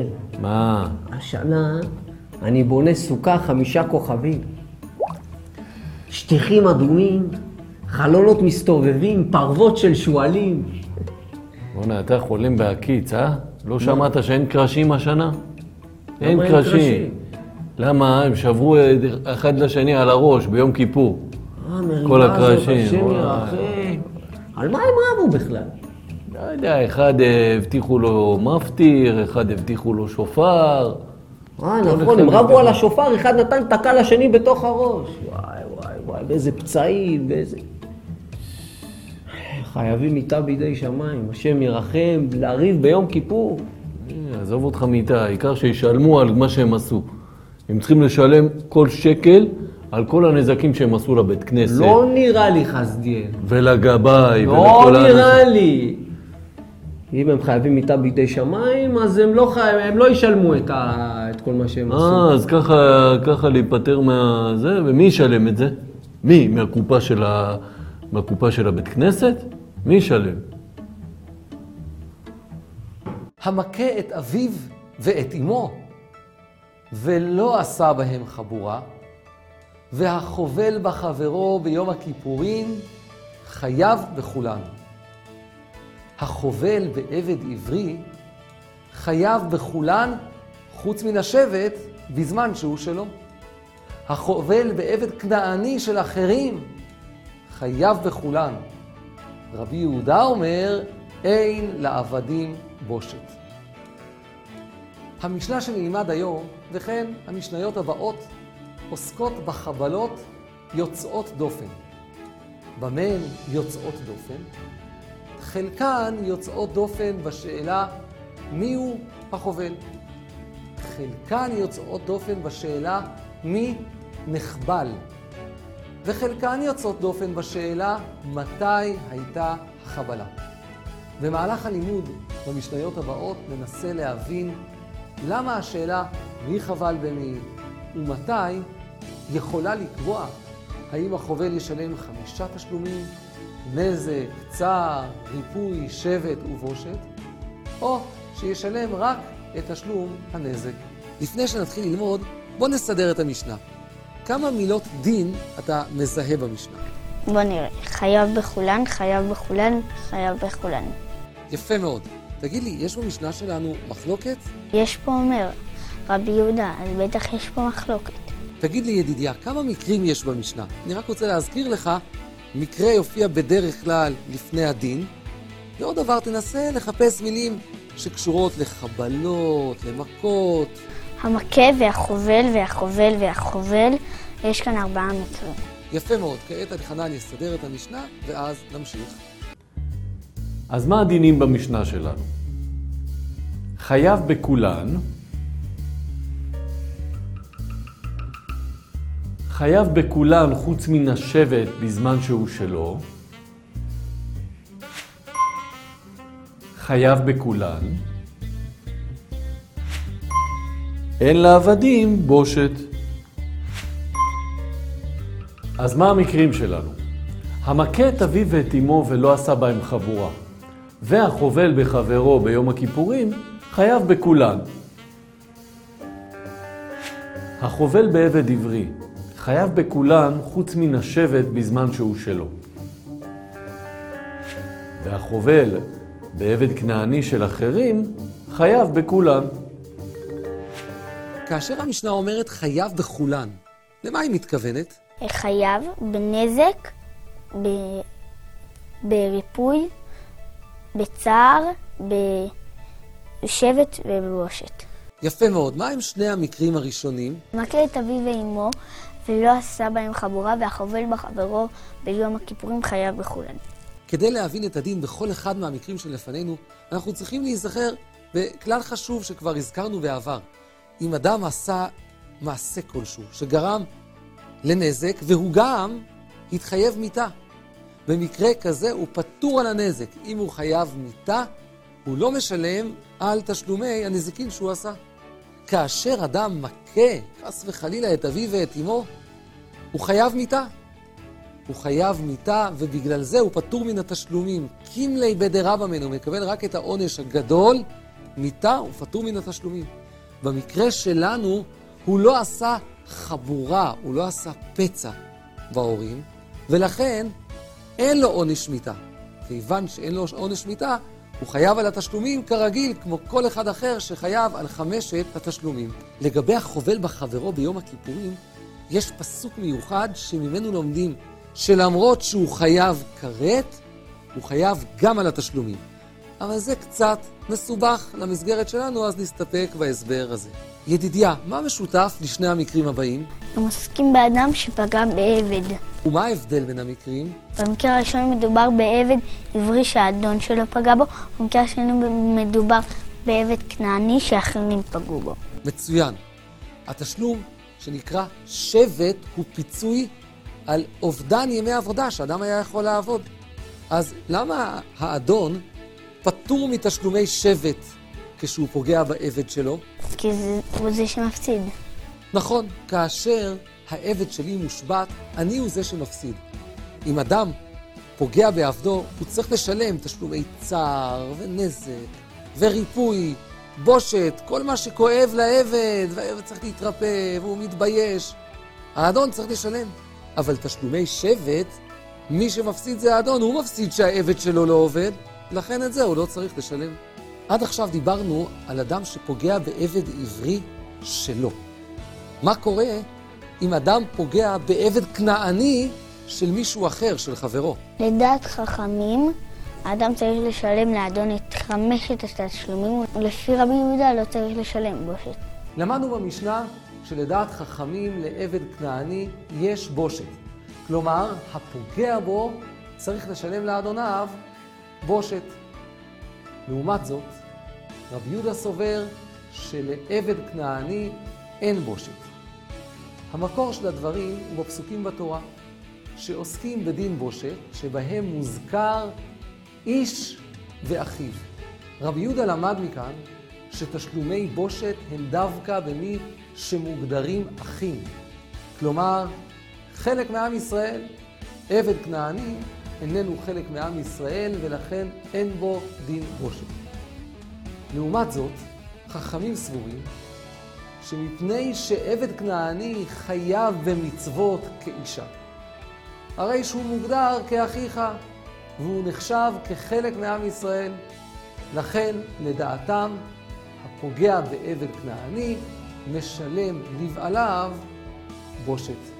מה? השנה אני בונה סוכה 5 כוכבים. שטיחים אדומים, חלונות מסתובבים, פרוות של שואלים. בוא'נה, אתה חולם בהקיץ, אה? לא שמעת שאין קרשים השנה? אין אין קרשים. קרשים? למה? הם שברו אחד לשני על הראש ביום כיפור. כל הקרשים. השם ירחם. על מה הם רבו בכלל? לא יודע, אחד הבטיחו לו מפטיר, אחד הבטיחו לו שופר. נכון, הם רבו על השופר, אחד נתן תקע לשני בתוך הראש. וואי, וואי, וואי, באיזה פצעים, באיזה... חייבים מיטה בידי שמיים, השם ירחם, להריב ביום כיפור. עזוב אותך מיטה, העיקר שישלמו על מה שהם עשו. הם צריכים לשלם כל שקל על כל הנזקים שהם עשו לבית כנסת. לא נראה לי חסדיאל. ולגבאי, לא ולכל נראה לי. אם הם חייבים מיטה בידי שמיים, אז הם לא ישלמו את כל מה שהם עשו. אז ככה להיפטר מהזה, ומי ישלם את זה? מי? מהקופה של הבית כנסת? מי ישלם? המכה את אביו ואת אמו, ולא עשה בהם חבורה, והחובל בחברו ביום הכיפורים, חייב בכולן. החובל בעבד עברי, חייב בכולן, חוץ מן השבט, בזמן שהוא שלו. החובל בעבד כנעני של אחרים, חייב בכולן. רבי יהודה אומר, אין לעבדים בושת. המשנה שנלמד היום, וכן המשניות הבאות, עוסקות בחבלות יוצאות דופן. במה הן יוצאות דופן? חלקן יוצאות דופן בשאלה מיהו החובל. חלקן יוצאות דופן בשאלה מי נחבל. וחלקן יוצאות דופן בשאלה מתי הייתה החבלה. במהלך הלימוד במשניות הבאות ננסה להבין למה השאלה מי חבל במי ומתי יכולה לקבוע האם החובל ישלם 5 תשלומים, נזק, צער, ריפוי, שבט ובושת, או שישלם רק את תשלום הנזק. לפני שנתחיל ללמוד, בוא נסדר את המשנה. כמה מילות דין אתה מזהה במשנה? בוא נראה. חייב בכולן, חייב בכולן, חייב בכולן. יפה מאוד. תגיד לי, יש במשנה שלנו מחלוקת? יש פה אומר, רבי יהודה, אז בטח יש פה מחלוקת. תגיד לי ידידיה, כמה מקרים יש במשנה? אני רק רוצה להזכיר לך, מקרה יופיע בדרך כלל לפני הדין, ועוד דבר, תנסה לחפש מילים שקשורות לחבלות, למכות. המכה והחובל והחובל והחובל, יש כאן 4 מקרים. יפה מאוד, כעת אני אסדר את המשנה, ואז נמשיך. אז מה הדינים במשנה שלנו? חייב בכולן, חייב בכולן חוץ מן השבט בזמן שהוא שלו, חייב בכולן, אין לעבדים בושת. אז מה המקרים שלנו? המכה את אביו ואת אמו ולא עשה בהם חבורה, והחובל בחברו ביום הכיפורים, חייב בכולן. החובל בעבד עברי, חייב בכולן חוץ מן השבט בזמן שהוא שלו. והחובל בעבד כנעני של אחרים, חייב בכולן. כאשר המשנה אומרת חייב בכולן, למה היא מתכוונת? חייב בנזק, בריפוי, בצער, בשבט ובבושת. יפה מאוד. מה הם שני המקרים הראשונים? מכה את אביו ואמו ולא עשה בהם חבורה, והחובל בחברו ביום הכיפורים חייב בכולן. כדי להבין את הדין בכל אחד מהמקרים שלפנינו, אנחנו צריכים להיזכר בכלל חשוב שכבר הזכרנו בעבר. אם אדם עשה מעשה כלשהו שגרם לנזק, והוא גם התחייב מיתה. במקרה כזה הוא פטור על הנזק. אם הוא חייב מיתה, הוא לא משלם על תשלומי הנזיקין שהוא עשה. כאשר אדם מכה, חס וחלילה, את אביו ואת אמו, הוא חייב מיתה. הוא חייב מיתה, ובגלל זה הוא פטור מן התשלומים. קימלי בדרבא מן, הוא מקבל רק את העונש הגדול, מיתה הוא פטור מן התשלומים. במקרה שלנו הוא לא עשה חבורה, הוא לא עשה פצע בהורים, ולכן אין לו עונש מיתה. כיוון שאין לו עונש מיתה, הוא חייב על התשלומים כרגיל, כמו כל אחד אחר שחייב על 5 התשלומים. לגבי החובל בחברו ביום הכיפורים, יש פסוק מיוחד שממנו לומדים שלמרות שהוא חייב כרת, הוא חייב גם על התשלומים. אבל זה קצת מסובך למסגרת שלנו, אז נסתפק בהסבר הזה. ידידיה, מה משותף לשני המקרים הבאים? הם עוסקים באדם שפגע בעבד. ומה ההבדל בין המקרים? במקרה הראשון מדובר בעבד עברי שהאדון שלו פגע בו, במקרה השני מדובר בעבד כנעני שאחרים פגעו בו. מצוין. התשלום שנקרא שבט הוא פיצוי על אובדן ימי עבודה שאדם היה יכול לעבוד. אז למה האדון פטור מתשלומי שבט כשהוא פוגע בעבד שלו? כי הוא זה שמפסיד. נכון, כאשר העבד שלי מושבת, אני הוא זה שמפסיד. אם אדם פוגע בעבדו, הוא צריך לשלם תשלומי צער ונזק וריפוי, בושת, כל מה שכואב לעבד, והעבד צריך להתרפא והוא מתבייש. האדון צריך לשלם. אבל תשלומי שבט, מי שמפסיד זה האדון, הוא מפסיד שהעבד שלו לא עובד, לכן את זה הוא לא צריך לשלם. עד עכשיו דיברנו על אדם שפוגע בעבד עברי שלו. מה קורה אם אדם פוגע בעבד כנעני של מישהו אחר, של חברו? לדעת חכמים, האדם צריך לשלם לאדון את 5 התשלומים, ולפי רבי יהודה לא צריך לשלם בושת. למדנו במשנה שלדעת חכמים לעבד כנעני יש בושת. כלומר, הפוגע בו צריך לשלם לאדוניו בושת. לעומת זאת, רבי יהודה סובר שלעבד כנעני אין בושת. המקור של הדברים הוא בפסוקים בתורה, שעוסקים בדין בושת, שבהם מוזכר איש ואחיו. רבי יהודה למד מכאן שתשלומי בושת הם דווקא במי שמוגדרים אחים. כלומר, חלק מעם ישראל, עבד כנעני איננו חלק מעם ישראל, ולכן אין בו דין בושת. לעומת זאת, חכמים סבורים שמפני שעבד כנעני חייב במצוות כאישה, הרי שהוא מוגדר כאחיך, והוא נחשב כחלק מעם ישראל, לכן לדעתם הפוגע בעבד כנעני משלם לבעליו בושת.